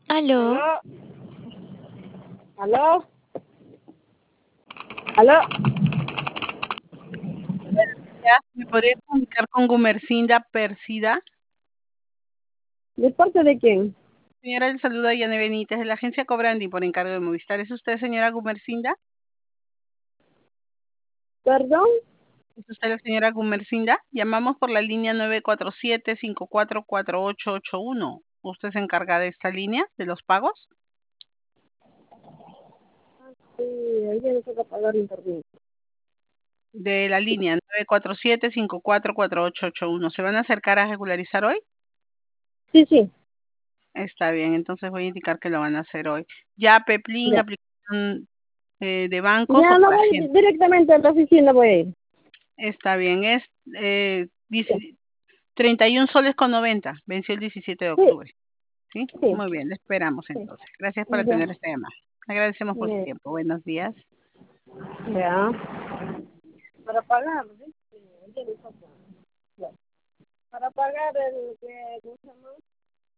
Aló, ¿Aló? ¿Aló? ¿Aló? Ya, ¿me podría comunicar con Gumercinda Persida? ¿De parte de quién? Señora, le saluda Yane Benítez de la agencia Cobrandi por encargo de Movistar. ¿Es usted, señora Gumercinda? ¿Perdón? ¿Es usted la señora Gumercinda? Llamamos por la línea 947-544881. ¿Usted se encarga de esta línea, de los pagos? Sí, ella no toca pagar internet. De la línea 947-544881. ¿Se van a acercar a regularizar hoy? Sí, sí. Está bien, entonces voy a indicar que lo van a hacer hoy. Ya, Peplin, Ya. aplicación de bancos o Ya no para voy gente. directamente a la oficina, voy a ir. Está bien, es Ya. 31 soles con 90, venció el 17 de Sí, octubre. ¿Sí? sí, Muy bien, le esperamos sí. entonces. Gracias por Ya. atender esta llamada. Agradecemos por su Ya. tiempo. Buenos días. Ya. Para pagar, ¿sí? Sí, ella no toca. Ya. Para pagar el que, ¿cómo se llama?